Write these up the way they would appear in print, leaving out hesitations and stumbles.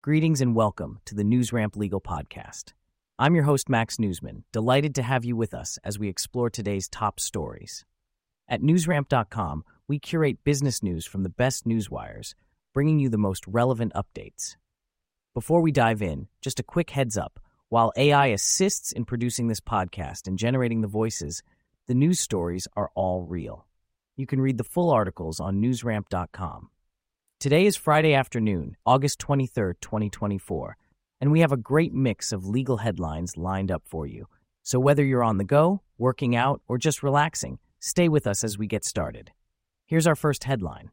Greetings and welcome to the NewsRamp Legal Podcast. I'm your host, Max Newsman, delighted to have you with us as we explore today's top stories. At newsramp.com, we curate business news from the best newswires, bringing you the most relevant updates. Before we dive in, just a quick heads up. While AI assists in producing this podcast and generating the voices, the news stories are all real. You can read the full articles on newsramp.com. Today is Friday afternoon, August 23rd, 2024, and we have a great mix of legal headlines lined up for you. So whether you're on the go, working out, or just relaxing, stay with us as we get started. Here's our first headline.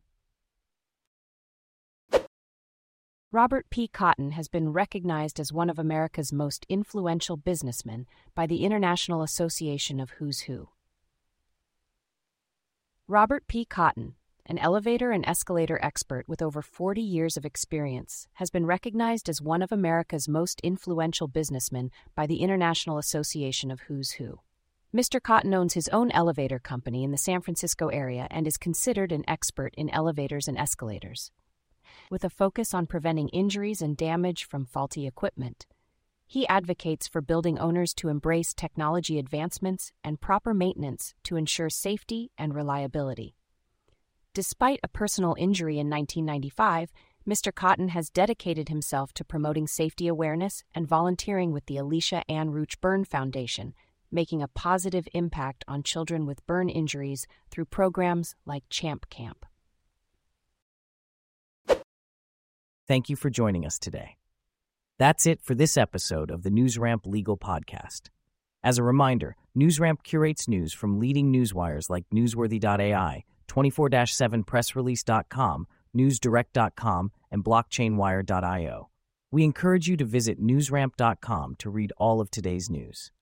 Robert P. Cotton has been recognized as one of America's most influential businessmen by the International Association of Who's Who. Robert P. Cotton, an elevator and escalator expert with over 40 years of experience, has been recognized as one of America's most influential businessmen by the International Association of Who's Who. Mr. Cotton owns his own elevator company in the San Francisco area and is considered an expert in elevators and escalators. With a focus on preventing injuries and damage from faulty equipment, he advocates for building owners to embrace technology advancements and proper maintenance to ensure safety and reliability. Despite a personal injury in 1995, Mr. Cotton has dedicated himself to promoting safety awareness and volunteering with the Alicia Ann Rooch Burn Foundation, making a positive impact on children with burn injuries through programs like Champ Camp. Thank you for joining us today. That's it for this episode of the NewsRamp Legal Podcast. As a reminder, NewsRamp curates news from leading newswires like Newsworthy.ai, 24/7pressrelease.com, newsdirect.com, and blockchainwire.io. We encourage you to visit newsramp.com to read all of today's news.